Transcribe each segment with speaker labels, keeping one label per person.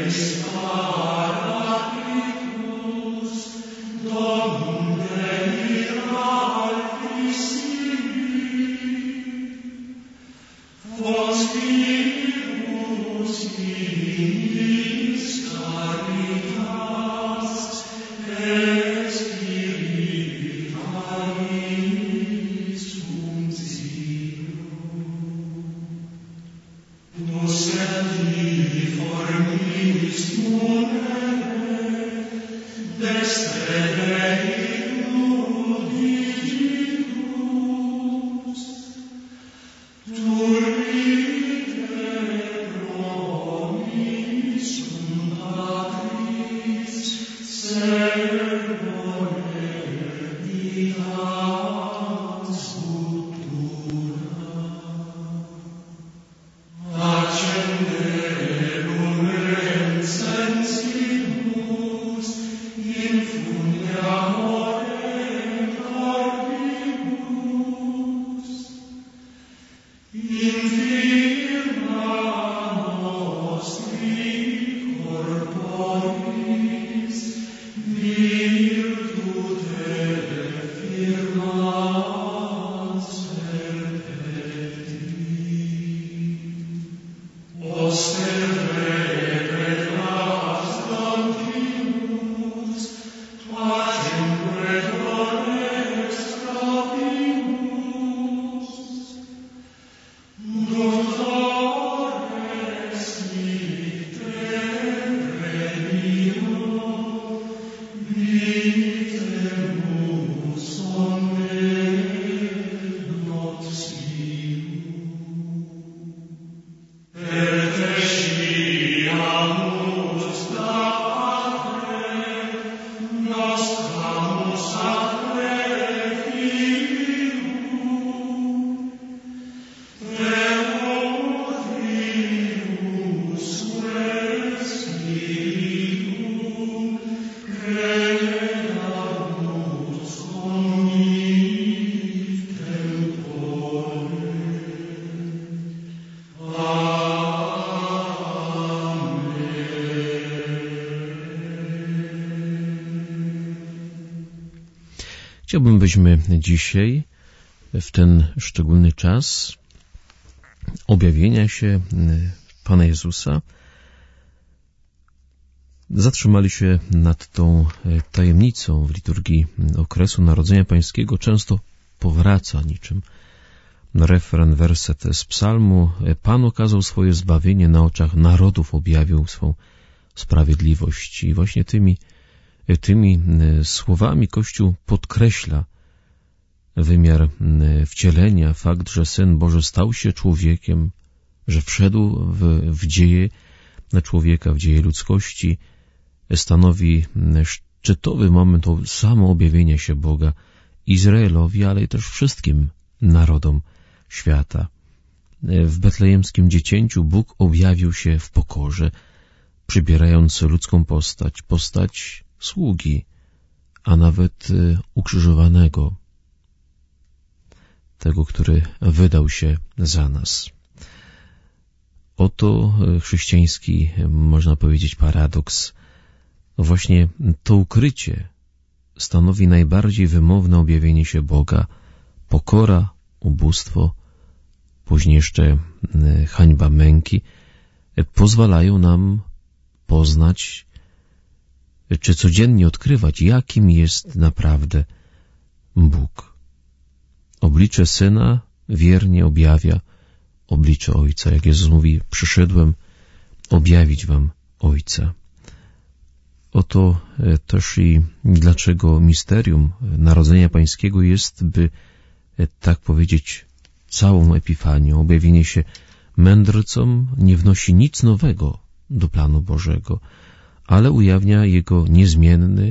Speaker 1: Chciałbym, byśmy dzisiaj, w ten szczególny czas objawienia się Pana Jezusa, zatrzymali się nad tą tajemnicą w liturgii okresu Narodzenia Pańskiego. Często powraca niczym refren, werset z psalmu. Pan okazał swoje zbawienie na oczach narodów, objawił swą sprawiedliwość. I właśnie tymi słowami Kościół podkreśla wymiar wcielenia, fakt, że Syn Boży stał się człowiekiem, że wszedł w dzieje człowieka, w dzieje ludzkości, stanowi szczytowy moment samo objawienia się Boga Izraelowi, ale i też wszystkim narodom świata. W betlejemskim dziecięciu Bóg objawił się w pokorze, przybierając ludzką postać sługi, a nawet ukrzyżowanego, tego, który wydał się za nas. Oto chrześcijański, można powiedzieć, paradoks. Właśnie to ukrycie stanowi najbardziej wymowne objawienie się Boga. Pokora, ubóstwo, później jeszcze hańba męki pozwalają nam poznać, czy codziennie odkrywać, jakim jest naprawdę Bóg. Oblicze Syna wiernie objawia oblicze Ojca. Jak Jezus mówi, przyszedłem objawić wam Ojca. Oto też i dlaczego misterium Narodzenia Pańskiego jest, by tak powiedzieć, całą Epifanią. Objawienie się mędrcom nie wnosi nic nowego do planu Bożego, ale ujawnia Jego niezmienny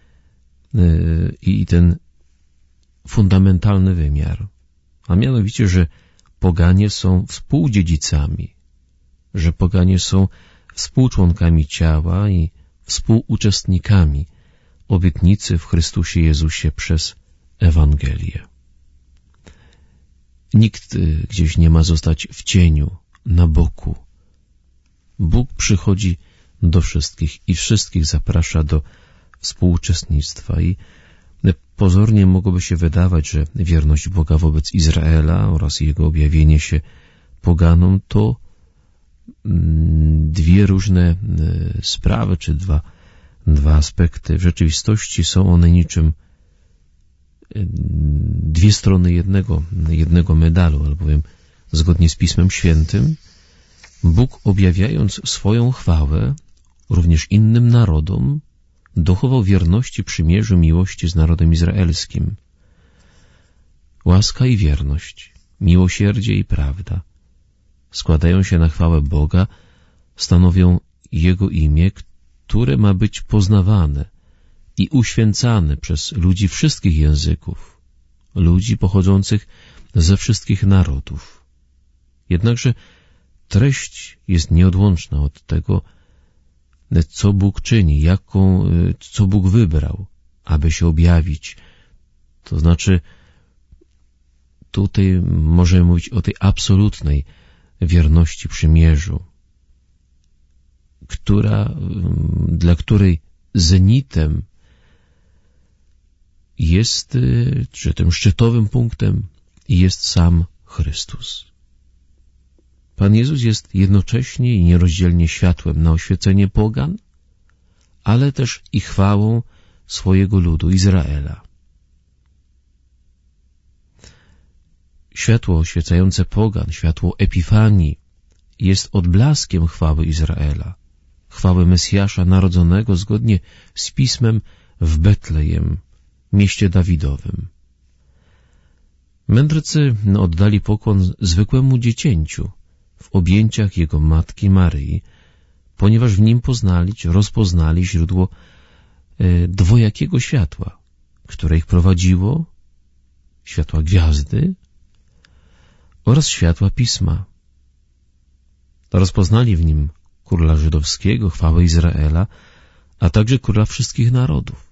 Speaker 1: i ten fundamentalny wymiar, a mianowicie, że poganie są współdziedzicami, że poganie są współczłonkami ciała i współuczestnikami obietnicy w Chrystusie Jezusie przez Ewangelię. Nikt gdzieś nie ma zostać w cieniu, na boku. Bóg przychodzi do wszystkich i wszystkich zaprasza do współuczestnictwa. I pozornie mogłoby się wydawać, że wierność Boga wobec Izraela oraz Jego objawienie się poganom to dwie różne sprawy, czy dwa aspekty. W rzeczywistości są one niczym dwie strony jednego medalu, albowiem zgodnie z Pismem Świętym Bóg, objawiając swoją chwałę również innym narodom, dochował wierności przymierzu miłości z narodem izraelskim. Łaska i wierność, miłosierdzie i prawda składają się na chwałę Boga, stanowią Jego imię, które ma być poznawane i uświęcane przez ludzi wszystkich języków, ludzi pochodzących ze wszystkich narodów. Jednakże treść jest nieodłączna od tego, co Bóg czyni, co Bóg wybrał, aby się objawić. To znaczy, tutaj możemy mówić o tej absolutnej wierności przymierzu, dla której zenitem jest, czy tym szczytowym punktem jest sam Chrystus. Pan Jezus jest jednocześnie i nierozdzielnie światłem na oświecenie pogan, ale też i chwałą swojego ludu, Izraela. Światło oświecające pogan, światło Epifanii, jest odblaskiem chwały Izraela, chwały Mesjasza narodzonego zgodnie z Pismem w Betlejem, mieście Dawidowym. Mędrcy oddali pokłon zwykłemu dziecięciu w objęciach jego matki Maryi, ponieważ w nim rozpoznali źródło dwojakiego światła, które ich prowadziło, światła gwiazdy oraz światła Pisma. Rozpoznali w nim króla żydowskiego, chwałę Izraela, a także króla wszystkich narodów.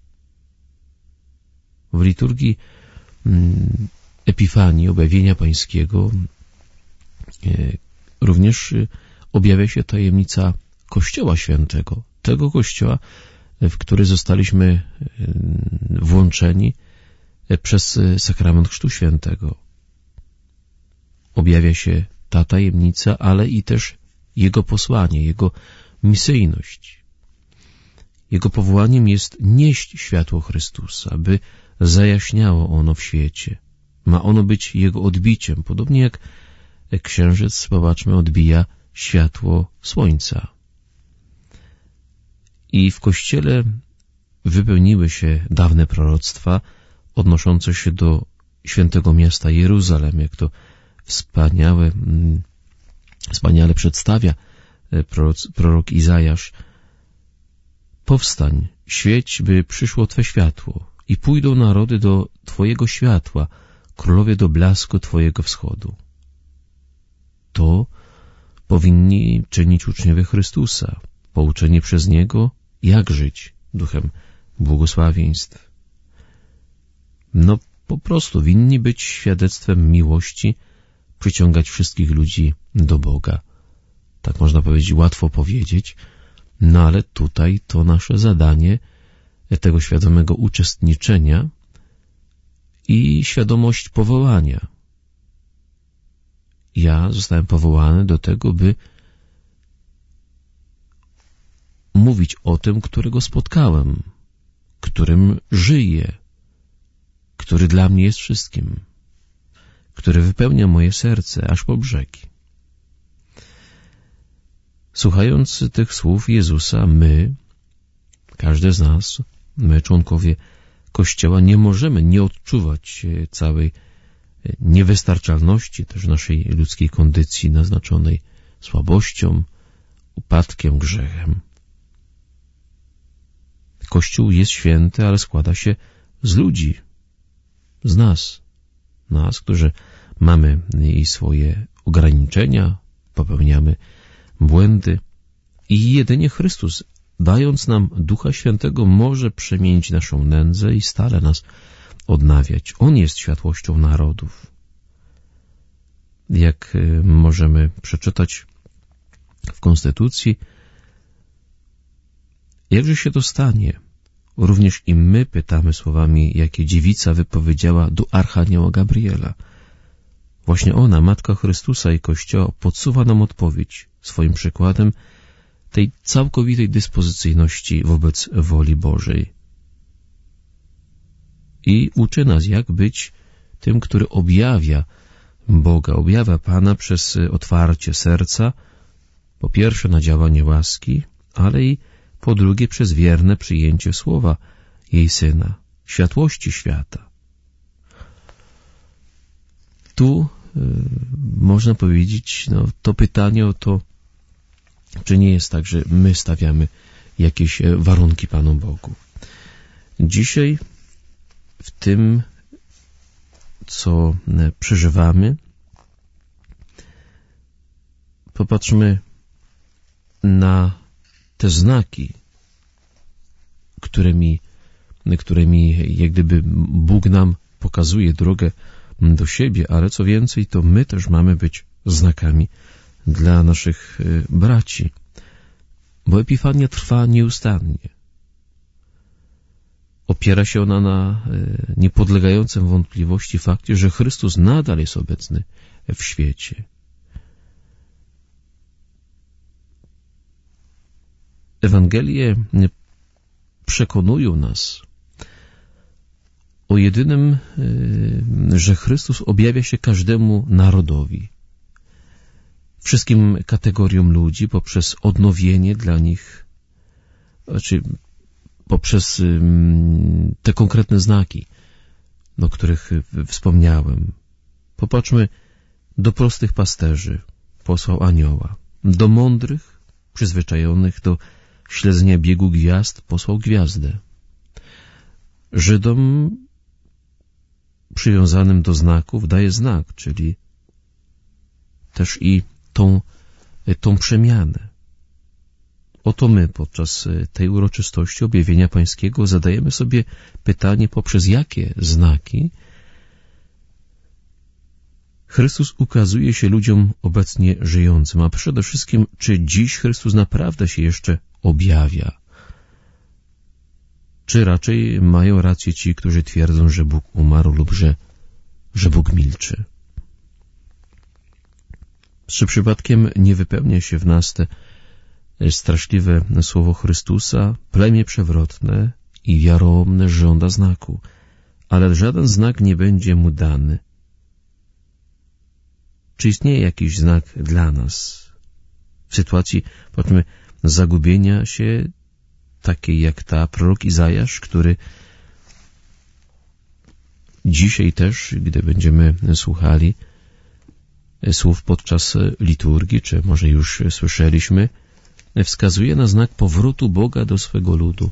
Speaker 1: W liturgii Epifanii, objawienia Pańskiego, również objawia się tajemnica Kościoła Świętego, tego Kościoła, w który zostaliśmy włączeni przez sakrament Chrztu Świętego. Objawia się ta tajemnica, ale i też Jego posłanie, Jego misyjność. Jego powołaniem jest nieść światło Chrystusa, by zajaśniało ono w świecie. Ma ono być Jego odbiciem, podobnie jak księżyc, popatrzmy, odbija światło słońca. I w Kościele wypełniły się dawne proroctwa odnoszące się do świętego miasta Jeruzalem, jak to wspaniale przedstawia prorok Izajasz. Powstań, świeć, by przyszło Twe światło i pójdą narody do Twojego światła, królowie do blasku Twojego wschodu. To powinni czynić uczniowie Chrystusa, pouczeni przez Niego, jak żyć duchem błogosławieństw. Po prostu winni być świadectwem miłości, przyciągać wszystkich ludzi do Boga. Tak można powiedzieć, łatwo powiedzieć, ale tutaj to nasze zadanie tego świadomego uczestniczenia i świadomość powołania. Ja zostałem powołany do tego, by mówić o tym, którego spotkałem, którym żyję, który dla mnie jest wszystkim, który wypełnia moje serce aż po brzegi. Słuchając tych słów Jezusa, każdy z nas, my członkowie Kościoła, nie możemy nie odczuwać całej niewystarczalności też naszej ludzkiej kondycji naznaczonej słabością, upadkiem, grzechem. Kościół jest święty, ale składa się z ludzi, z nas, którzy mamy i swoje ograniczenia, popełniamy błędy i jedynie Chrystus, dając nam Ducha Świętego, może przemienić naszą nędzę i stale nas odnawiać. On jest światłością narodów. Jak możemy przeczytać w Konstytucji, Jakże się to stanie? Również i my pytamy słowami, jakie dziewica wypowiedziała do Archanioła Gabriela. Właśnie ona, Matka Chrystusa i Kościoła, podsuwa nam odpowiedź swoim przykładem tej całkowitej dyspozycyjności wobec woli Bożej. I uczy nas, jak być tym, który objawia Boga, objawia Pana przez otwarcie serca, po pierwsze na działanie łaski, ale i po drugie przez wierne przyjęcie słowa jej Syna, światłości świata. Tu można powiedzieć, to pytanie o to, czy nie jest tak, że my stawiamy jakieś warunki Panu Bogu. Dzisiaj w tym, co przeżywamy, popatrzmy na te znaki, którymi jak gdyby Bóg nam pokazuje drogę do siebie, ale co więcej, to my też mamy być znakami dla naszych braci, bo Epifania trwa nieustannie. Opiera się ona na niepodlegającym wątpliwości fakcie, że Chrystus nadal jest obecny w świecie. Ewangelie przekonują nas o jedynym, że Chrystus objawia się każdemu narodowi, wszystkim kategoriom ludzi poprzez odnowienie dla nich, znaczy poprzez te konkretne znaki, o których wspomniałem. Popatrzmy, do prostych pasterzy posłał anioła, do mądrych, przyzwyczajonych do śledzenia biegu gwiazd posłał gwiazdę. Żydom przywiązanym do znaków daje znak, czyli też i tą przemianę. Oto my podczas tej uroczystości objawienia Pańskiego zadajemy sobie pytanie, poprzez jakie znaki Chrystus ukazuje się ludziom obecnie żyjącym, a przede wszystkim, czy dziś Chrystus naprawdę się jeszcze objawia? Czy raczej mają rację ci, którzy twierdzą, że Bóg umarł lub że Bóg milczy? Czy przypadkiem nie wypełnia się w nas te straszliwe słowo Chrystusa? Plemię przewrotne i wiarołomne żąda znaku, ale żaden znak nie będzie mu dany. Czy istnieje jakiś znak dla nas w sytuacji, powiedzmy, zagubienia się, takiej jak ta prorok Izajasz, który dzisiaj też, gdy będziemy słuchali słów podczas liturgii, czy może już słyszeliśmy, wskazuje na znak powrotu Boga do swego ludu.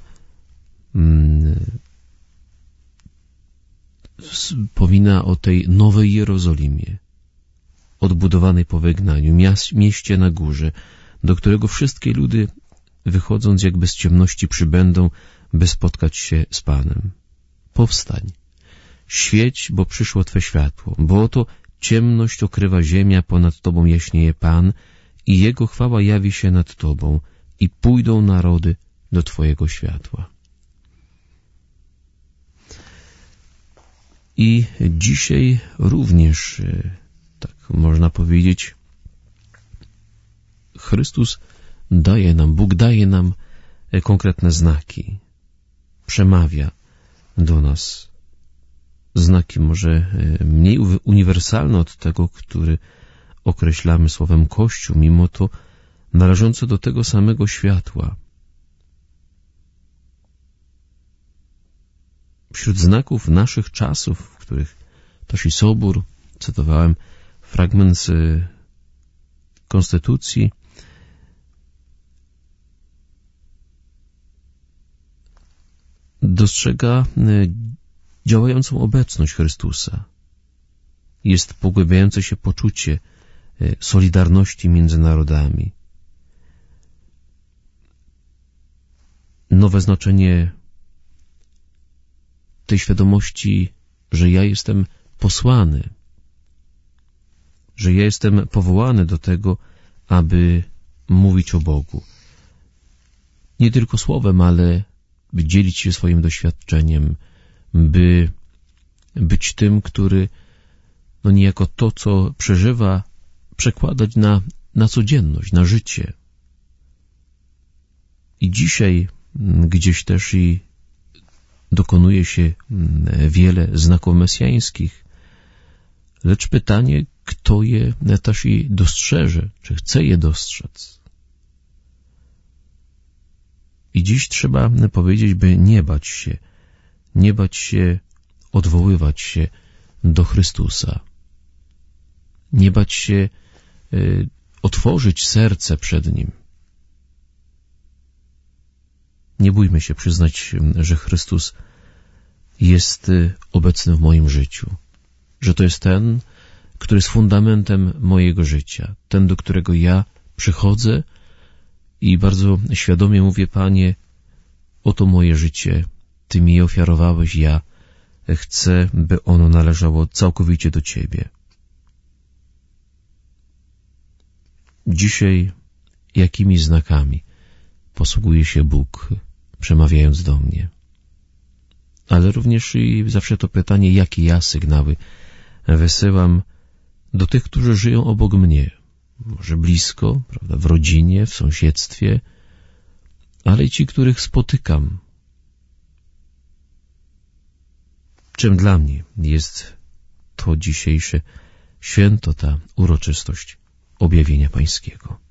Speaker 1: Wspomina o tej nowej Jerozolimie, odbudowanej po wygnaniu, mieście na górze, do którego wszystkie ludy, wychodząc jakby z ciemności, przybędą, by spotkać się z Panem. Powstań, świeć, bo przyszło Twe światło, bo oto ciemność okrywa ziemia, ponad Tobą jaśnieje Pan i Jego chwała jawi się nad Tobą i pójdą narody do Twojego światła. I dzisiaj również, tak można powiedzieć, Chrystus daje nam, Bóg daje nam konkretne znaki, przemawia do nas. Znaki może mniej uniwersalne od tego, który określamy słowem Kościół, mimo to należące do tego samego światła. Wśród znaków naszych czasów, w których też i Sobór, cytowałem fragment z Konstytucji, dostrzega działającą obecność Chrystusa. Jest pogłębiające się poczucie solidarności między narodami. Nowe znaczenie tej świadomości, że ja jestem posłany, że ja jestem powołany do tego, aby mówić o Bogu. nie tylko słowem, ale by dzielić się swoim doświadczeniem, by być tym, który niejako to, co przeżywa, przekładać na codzienność, na życie. I dzisiaj gdzieś też i dokonuje się wiele znaków mesjańskich, lecz pytanie, kto je też i dostrzeże, czy chce je dostrzec. I dziś trzeba powiedzieć, by nie bać się odwoływać się do Chrystusa, nie bać się otworzyć serce przed Nim. Nie bójmy się przyznać, że Chrystus jest obecny w moim życiu, że to jest ten, który jest fundamentem mojego życia, ten, do którego ja przychodzę i bardzo świadomie mówię: Panie, oto moje życie, Ty mi je ofiarowałeś, ja chcę, by ono należało całkowicie do Ciebie. Dzisiaj jakimi znakami posługuje się Bóg, przemawiając do mnie? Ale również i zawsze to pytanie, jakie ja sygnały wysyłam do tych, którzy żyją obok mnie, może blisko, prawda, w rodzinie, w sąsiedztwie, ale i ci, których spotykam. Czym dla mnie jest to dzisiejsze święto, ta uroczystość objawienia Pańskiego?